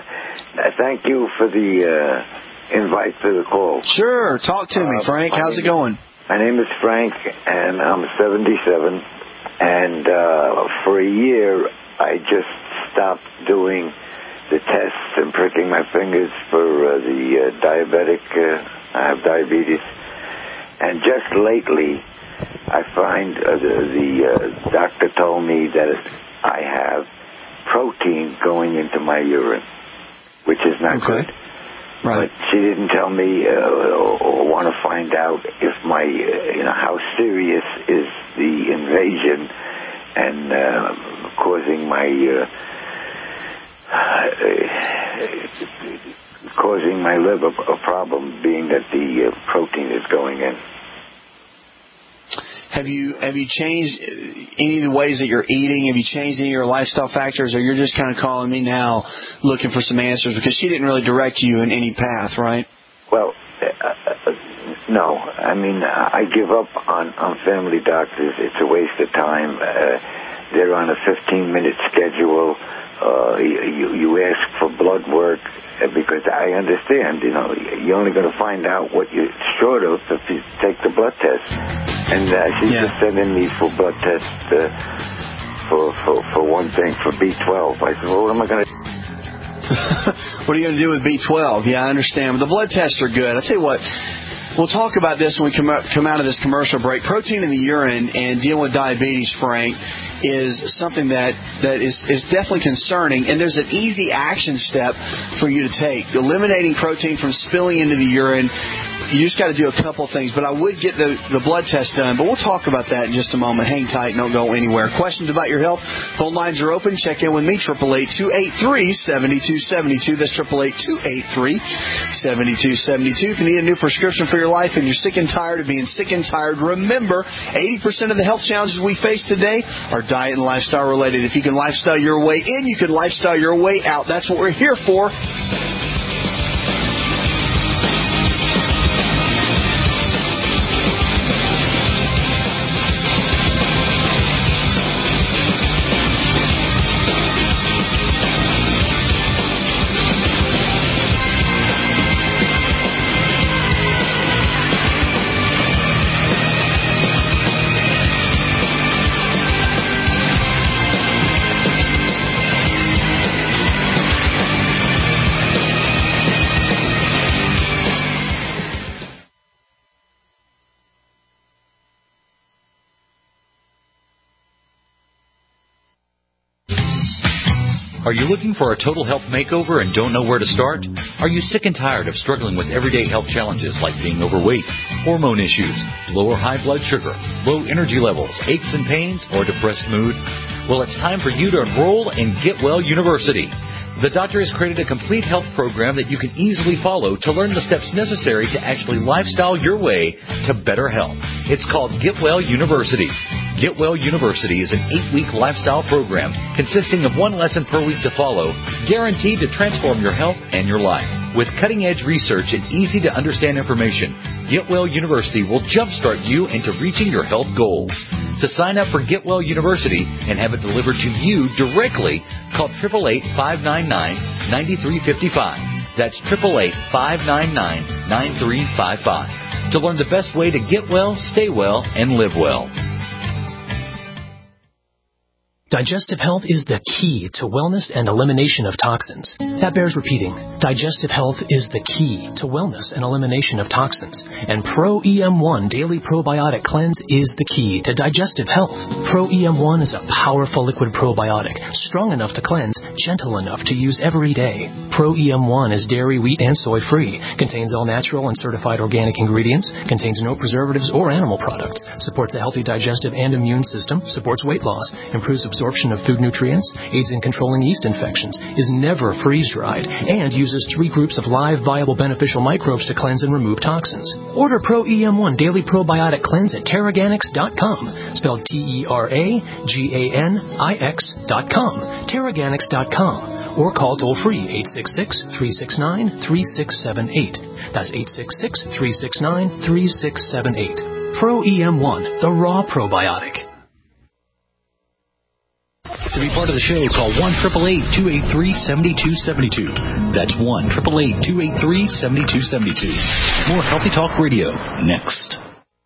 Uh, thank you for the uh, invite to the call. Sure. Talk to me, Frank. How's it going? My name is Frank, and I'm seventy-seven. And uh, for a year, I just stopped doing the tests and pricking my fingers for uh, the uh, diabetic. Uh, I have diabetes. And just lately, I find uh, the, the uh, doctor told me that I have protein going into my urine, which is not okay. good. Right. But she didn't tell me uh, or, or want to find out if my, uh, you know, how serious is the invasion and uh, causing my, uh, uh, causing my liver a problem, being that the uh, protein is going in. Have you have you changed any of the ways that you're eating? Have you changed any of your lifestyle factors, or you're just kind of calling me now looking for some answers? Because she didn't really direct you in any path, right? Well, uh, uh, no. I mean, I give up on, on family doctors. It's a waste of time. Uh, they're on a fifteen-minute schedule. Uh, you, you ask for blood work because I understand, you know, you're only going to find out what you're short of if you take the blood test. And uh, she's yeah. just sending me for blood tests uh, for, for for one thing, for B twelve. I said, well, what am I going to do? What are you going to do with B twelve? Yeah, I understand. But the blood tests are good. I'll tell you what. We'll talk about this when we come out, come out of this commercial break. Protein in the urine and dealing with diabetes, Frank, is something that, that is, is definitely concerning. And there's an easy action step for you to take. Eliminating protein from spilling into the urine. You just got to do a couple things. But I would get the, the blood test done. But we'll talk about that in just a moment. Hang tight and don't go anywhere. Questions about your health? Phone lines are open. Check in with me. eight eight eight, two eight three, seven two seven two. That's eight eight eight, two eight three, seven two seven two. If you need a new prescription for your life and you're sick and tired of being sick and tired, remember, eighty percent of the health challenges we face today are diet and lifestyle related. If you can lifestyle your way in, you can lifestyle your way out. That's what we're here for. Are you looking for a total health makeover and don't know where to start? Are you sick and tired of struggling with everyday health challenges like being overweight, hormone issues, low or high blood sugar, low energy levels, aches and pains, or depressed mood? Well, it's time for you to enroll in Get Well University. The doctor has created a complete health program that you can easily follow to learn the steps necessary to actually lifestyle your way to better health. It's called Get Well University. Get Well University is an eight-week lifestyle program consisting of one lesson per week to follow, guaranteed to transform your health and your life. With cutting-edge research and easy-to-understand information, Get Well University will jumpstart you into reaching your health goals. To sign up for Get Well University and have it delivered to you directly, call eight eight eight, five nine nine, nine three five five. That's eight eight eight, five nine nine, nine three five five. To learn the best way to get well, stay well, and live well. Digestive health is the key to wellness and elimination of toxins. That bears repeating. Digestive health is the key to wellness and elimination of toxins. And Pro E M one Daily Probiotic Cleanse is the key to digestive health. Pro E M one is a powerful liquid probiotic, strong enough to cleanse, gentle enough to use every day. Pro E M one is dairy, wheat, and soy free, contains all natural and certified organic ingredients, contains no preservatives or animal products, supports a healthy digestive and immune system, supports weight loss, improves absorption absorption of food nutrients, aids in controlling yeast infections, is never freeze-dried, and uses three groups of live, viable, beneficial microbes to cleanse and remove toxins. Order Pro E M one Daily Probiotic Cleanse at Terraganics dot com, spelled T E R A G A N I X dot com, Terraganics dot com, or call toll-free eight six six, three six nine, three six seven eight. That's eight six six, three six nine, three six seven eight. Pro E M one, the raw probiotic. To be part of the show, call one eight eight eight, two eight three, seven two seven two. That's one eight eight eight, two eight three, seven two seven two. More Healthy Talk Radio next.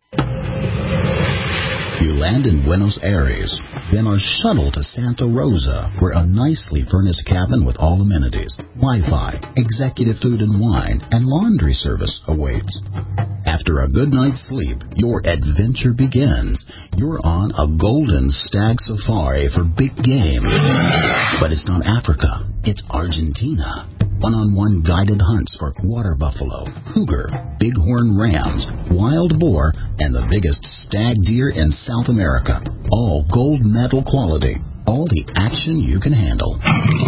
You land in Buenos Aires, then are shuttled to Santa Rosa, where a nicely furnished cabin with all amenities, Wi-Fi, executive food and wine, and laundry service awaits. After a good night's sleep, your adventure begins. You're on a golden stag safari for big game. But it's not Africa, it's Argentina. One-on-one guided hunts for water buffalo, cougar, bighorn rams, wild boar, and the biggest stag deer in South America. All gold medal quality. All the action you can handle.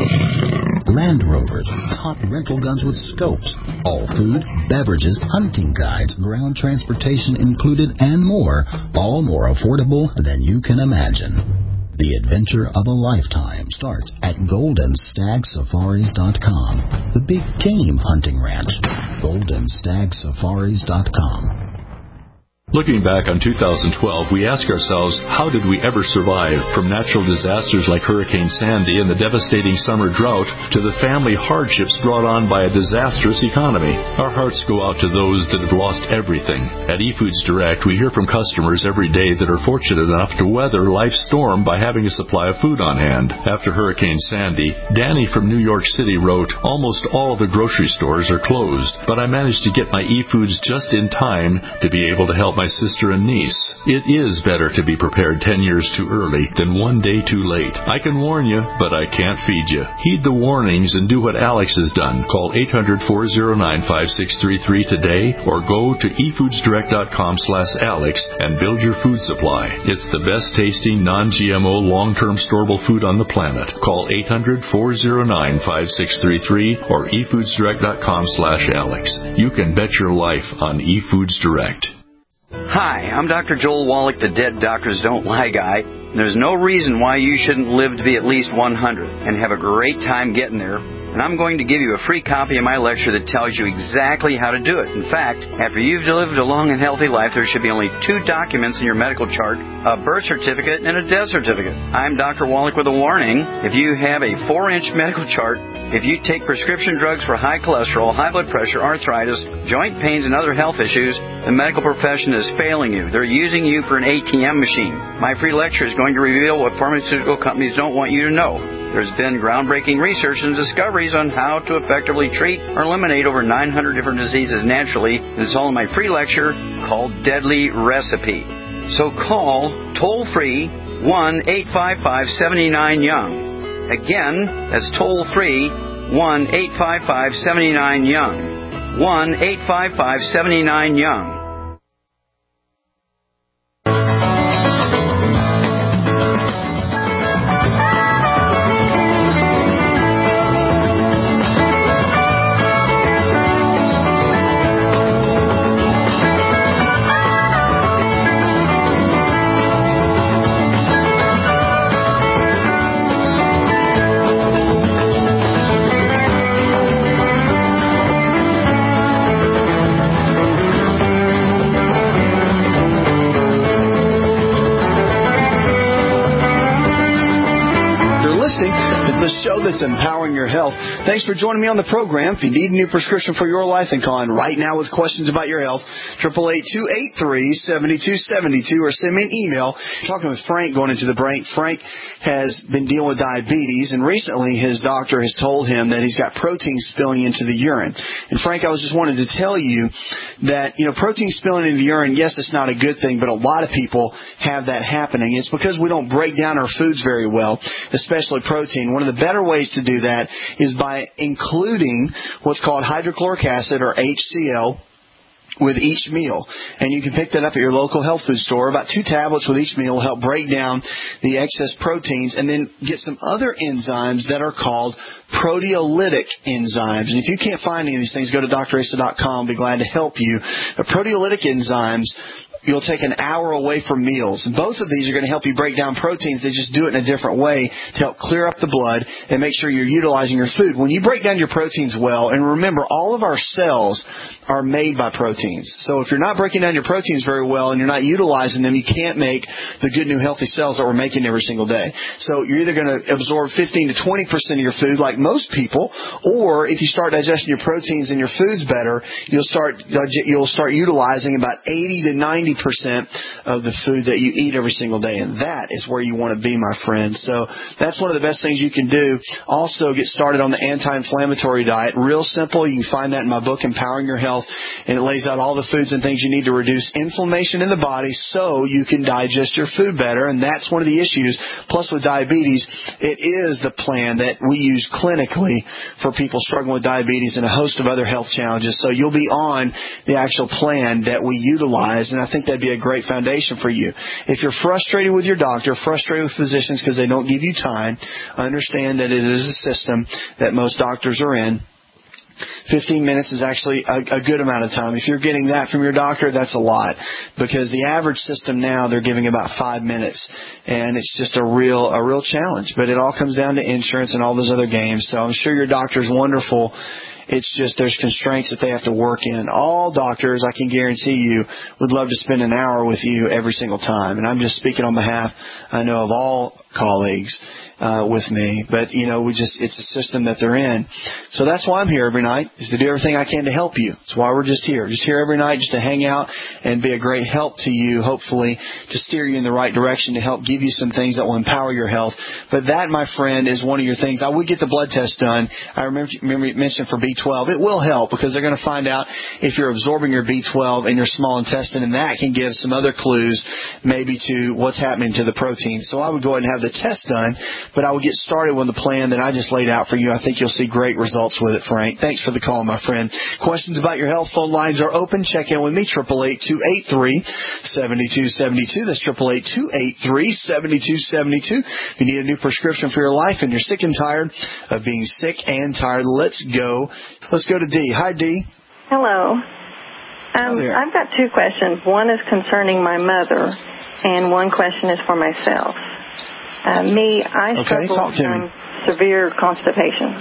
Land Rovers, top rental guns with scopes. All food, beverages, hunting guides, ground transportation included, and more. All more affordable than you can imagine. The adventure of a lifetime starts at golden stag safaris dot com. The big game hunting ranch. golden stag safaris dot com. Looking back on two thousand twelve, we ask ourselves, how did we ever survive? From natural disasters like Hurricane Sandy and the devastating summer drought to the family hardships brought on by a disastrous economy. Our hearts go out to those that have lost everything. At eFoods Direct, we hear from customers every day that are fortunate enough to weather life's storm by having a supply of food on hand. After Hurricane Sandy, Danny from New York City wrote, almost all the grocery stores are closed, but I managed to get my eFoods just in time to be able to help my sister and niece. It is better to be prepared ten years too early than one day too late. I can warn you, but I can't feed you. Heed the warnings and do what Alex has done. Call eight hundred, four oh nine, five six three three today or go to e foods direct dot com slash Alex and build your food supply. It's the best tasting, non-G M O, long-term storable food on the planet. Call eight hundred, four oh nine, five six three three or e foods direct dot com slash Alex. You can bet your life on eFoods Direct. Hi, I'm Doctor Joel Wallach, the Dead Doctors Don't Lie guy. There's no reason why you shouldn't live to be at least one hundred and have a great time getting there. And I'm going to give you a free copy of my lecture that tells you exactly how to do it. In fact, after you've lived a long and healthy life, there should be only two documents in your medical chart, a birth certificate and a death certificate. I'm Doctor Wallach with a warning. If you have a four-inch medical chart, if you take prescription drugs for high cholesterol, high blood pressure, arthritis, joint pains, and other health issues, the medical profession is failing you. They're using you for an A T M machine. My free lecture is going to reveal what pharmaceutical companies don't want you to know. There's been groundbreaking research and discoveries on how to effectively treat or eliminate over nine hundred different diseases naturally. And it's all in my free lecture called Deadly Recipe. So call toll-free one eight five five, seven nine, young. Again, that's toll-free, one eight five five, seven nine, YOUNG. one eight five five, seven nine, YOUNG. Show that's empowering your health. Thanks for joining me on the program. If you need a new prescription for your life, then call in right now with questions about your health. eight eight eight, two eight three, seven two seven two or send me an email. Talking with Frank going into the break. Frank has been dealing with diabetes, and recently his doctor has told him that he's got protein spilling into the urine. And Frank, I was just wanted to tell you that, you know, protein spilling into the urine, yes, it's not a good thing, but a lot of people have that happening. It's because we don't break down our foods very well, especially protein. One of the better ways to do that is by including what's called hydrochloric acid, or H C L, with each meal. And you can pick that up at your local health food store. About two tablets with each meal will help break down the excess proteins, and then get some other enzymes that are called proteolytic enzymes. And if you can't find any of these things, go to D R Asa dot com. I'll be glad to help you. The proteolytic enzymes, you'll take an hour away from meals. And both of these are going to help you break down proteins. They just do it in a different way to help clear up the blood and make sure you're utilizing your food. When you break down your proteins well, and remember, all of our cells are made by proteins. So if you're not breaking down your proteins very well and you're not utilizing them, you can't make the good, new, healthy cells that we're making every single day. So you're either going to absorb fifteen to twenty percent of your food like most people, or if you start digesting your proteins and your foods better, you'll start you'll start utilizing about eighty to ninety percent of the food that you eat every single day, and that is where you want to be, my friend. So that's one of the best things you can do. Also, get started on the anti-inflammatory diet. Real simple. You can find that in my book, Empowering Your Health, and it lays out all the foods and things you need to reduce inflammation in the body so you can digest your food better, and that's one of the issues. Plus, with diabetes, it is the plan that we use clinically for people struggling with diabetes and a host of other health challenges. So you'll be on the actual plan that we utilize, and I think that'd be a great foundation for you. If you're frustrated with your doctor, frustrated with physicians because they don't give you time, understand that it is a system that most doctors are in. fifteen minutes is actually a, a good amount of time. If you're getting that from your doctor, that's a lot, because the average system now, they're giving about five minutes, and it's just a real a real challenge. But it all comes down to insurance and all those other games. So I'm sure your doctor's wonderful. It's just there's constraints that they have to work in. All doctors, I can guarantee you, would love to spend an hour with you every single time. And I'm just speaking on behalf, I know, of all colleagues uh, with me. But, you know, we just it's a system that they're in. So that's why I'm here every night, is to do everything I can to help you. That's why we're just here. Just here every night just to hang out and be a great help to you, hopefully, to steer you in the right direction, to help give you some things that will empower your health. But that, my friend, is one of your things. I would get the blood test done. I remember, remember you mentioned for B twelve. It will help, because they're going to find out if you're absorbing your B twelve in your small intestine, and that can give some other clues maybe to what's happening to the protein. So I would go ahead and have the test done, but I would get started with the plan that I just laid out for you. I think you'll see great results with it, Frank. Thanks for the call, my friend. Questions about your health, phone lines are open. Check in with me, eight eight eight, two eight three, seven two seven two. That's eight eight eight, two eight three, seven two seven two. If you need a new prescription for your life and you're sick and tired of being sick and tired, let's go. Let's go to Dee. Hi, Dee. Hello. Um, I've got two questions. One is concerning my mother, and one question is for myself. Uh, me, I okay, struggle from severe constipation.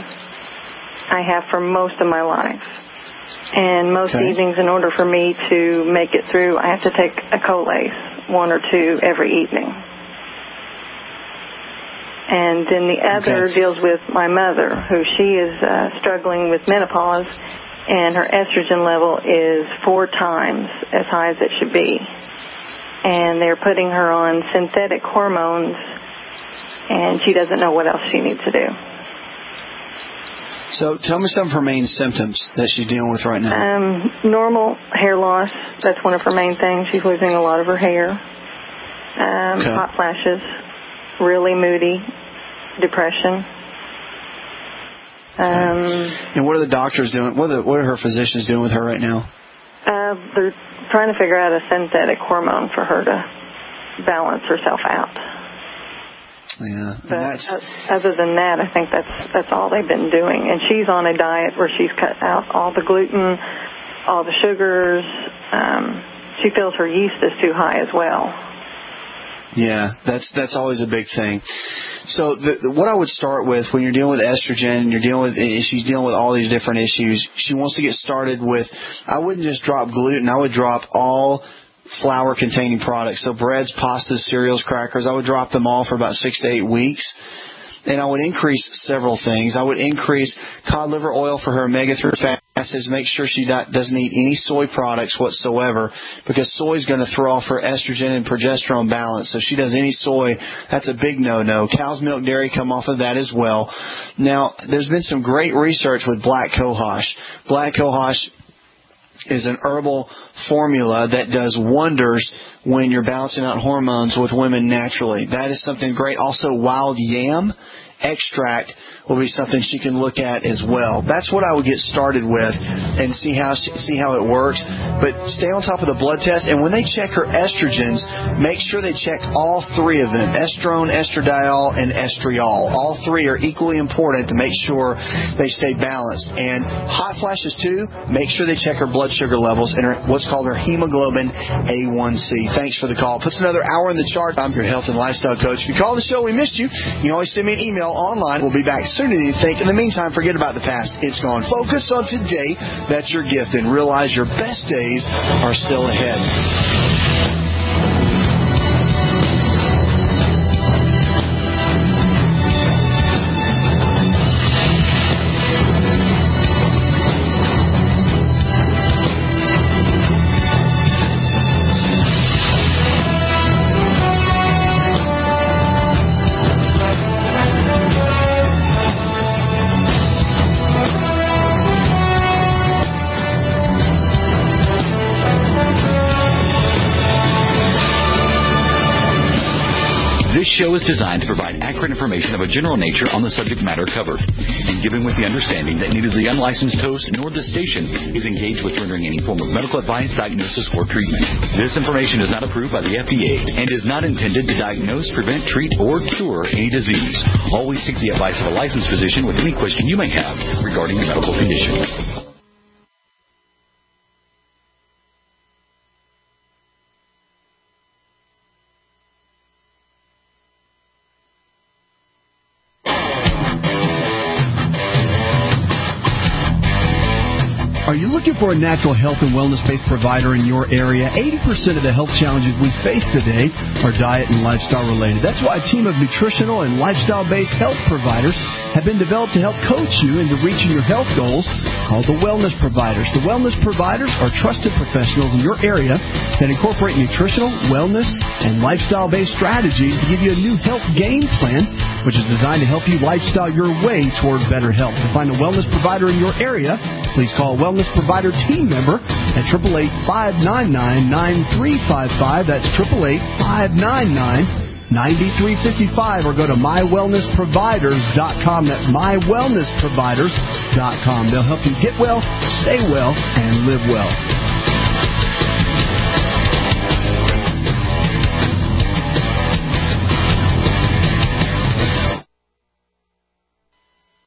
I have for most of my life. And most okay. evenings, in order for me to make it through, I have to take a Colace, one or two every evening. And then the other okay. deals with my mother, who she is uh, struggling with menopause, and her estrogen level is four times as high as it should be. And they're putting her on synthetic hormones, and she doesn't know what else she needs to do. So tell me some of her main symptoms that she's dealing with right now. Um, normal hair loss. That's one of her main things. She's losing a lot of her hair. Um, okay. Hot flashes. Really moody, depression. Um, and what are the doctors doing? What are, the, what are her physicians doing with her right now? Uh, they're trying to figure out a synthetic hormone for her to balance herself out. Yeah, but that's... other than that, I think that's that's all they've been doing. And she's on a diet where she's cut out all the gluten, all the sugars. Um, she feels her yeast is too high as well. Yeah, that's that's always a big thing. So the, the, what I would start with when you're dealing with estrogen and you're dealing with she's dealing with all these different issues, she wants to get started with, I wouldn't just drop gluten, I would drop all flour-containing products. So breads, pastas, cereals, crackers, I would drop them all for about six to eight weeks. And I would increase several things. I would increase cod liver oil for her omega three fatty acids. Make sure she not, doesn't eat any soy products whatsoever, because soy is going to throw off her estrogen and progesterone balance. So if she does any soy, that's a big no-no. Cow's milk, dairy come off of that as well. Now, there's been some great research with black cohosh. Black cohosh is an herbal formula that does wonders when you're balancing out hormones with women naturally. That is something great. Also, wild yam extract will be something she can look at as well. That's what I would get started with and see how see how it works. But stay on top of the blood test, and when they check her estrogens, make sure they check all three of them: estrone, estradiol, and estriol. All three are equally important to make sure they stay balanced. And hot flashes too, make sure they check her blood sugar levels and her, what's called her hemoglobin A one C. Thanks for the call. Puts another hour in the chart. I'm your health and lifestyle coach. If you call the show, we missed you. You can always send me an email online. We'll be back sooner than you think. In the meantime, forget about the past. It's gone. Focus on today. That's your gift. And realize your best days are still ahead. This show is designed to provide accurate information of a general nature on the subject matter covered, and given with the understanding that neither the unlicensed host nor the station is engaged with rendering any form of medical advice, diagnosis, or treatment. This information is not approved by the F D A and is not intended to diagnose, prevent, treat, or cure any disease. Always seek the advice of a licensed physician with any question you may have regarding your medical condition. Are you looking for a natural health and wellness-based provider in your area? eighty percent of the health challenges we face today are diet and lifestyle related. That's why a team of nutritional and lifestyle-based health providers have been developed to help coach you into reaching your health goals, called the Wellness Providers. The Wellness Providers are trusted professionals in your area that incorporate nutritional, wellness, and lifestyle-based strategies to give you a new health game plan, which is designed to help you lifestyle your way toward better health. To find a wellness provider in your area, please call a wellness provider team member at eight eight eight, five nine nine, nine three five five. That's eight eight eight, five nine nine, nine three five five, or go to my wellness providers dot com. That's my wellness providers dot com. They'll help you get well, stay well, and live well.